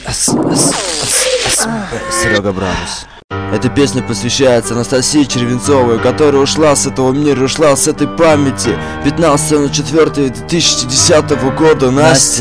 Серега Браус. Эта песня посвящается Анастасии Червенцовой, которая ушла с этого мира, ушла с этой памяти. 15.04.2010 года.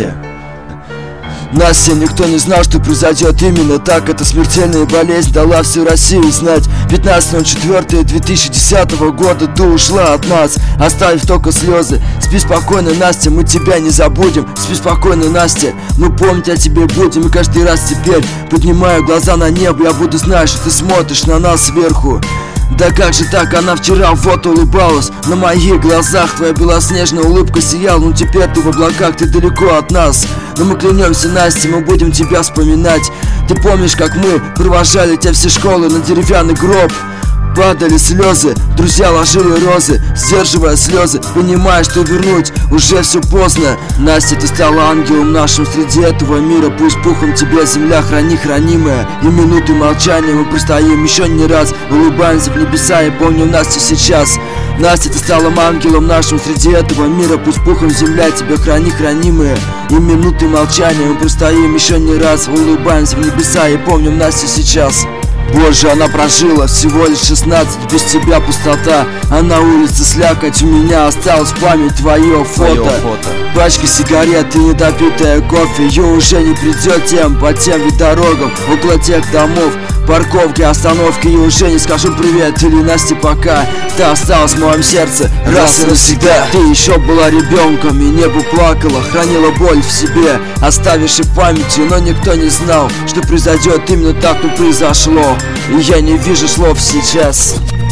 Настя, никто не знал, что произойдет именно так. Эта смертельная болезнь дала всю Россию знать. 15.04.2010 года ты ушла от нас, оставив только слезы. Спи спокойно, Настя, мы тебя не забудем. Спи спокойно, Настя, мы помнить о тебе будем. И каждый раз теперь поднимаю глаза на небо, я буду знать, что ты смотришь на нас сверху. Да как же так, она вчера вот улыбалась, на моих глазах твоя белоснежная улыбка сияла. Но теперь ты в облаках, ты далеко от нас. Но мы клянемся, Настя, мы будем тебя вспоминать. Ты помнишь, как мы провожали тебя все школы на деревянный гроб? Падали слезы, друзья ложили розы, сдерживая слезы, понимая, что вернуть уже все поздно. Настя, ты стала ангелом нашим среди этого мира. Пусть пухом тебя земля храни, хранимая. И минуты молчания мы простоим еще не раз, улыбаемся в небеса и помним Настю сейчас. Настя, ты стала ангелом нашим среди этого мира. Пусть пухом земля тебя храни, хранимая. И минуты молчания мы простоим еще не раз, улыбаемся в небеса и помним Настю сейчас. Боже, она прожила всего лишь 16, без тебя пустота. А на улице слякоть, у меня осталась в память твое фото. Пачка сигарет и недопитая кофе. Ее уже не придет тем по тем ведь дорогам, около тех домов, парковки, остановки. И уже не скажу привет или Настя пока. Ты осталась в моем сердце раз и навсегда. Ты еще была ребенком и небо плакала, хранила боль в себе, оставивши в памяти. Но никто не знал, что произойдет именно так, как произошло. И я не вижу слов сейчас.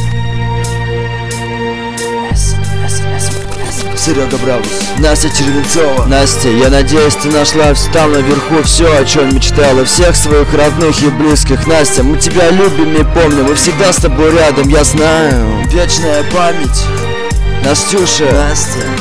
Серега Браус. Настя Червенцова. Настя, я надеюсь, ты нашла там наверху все, о чем мечтала, всех своих родных и близких. Настя, мы тебя любим и помним, мы всегда с тобой рядом, я знаю. Вечная память, Настюша. Настя.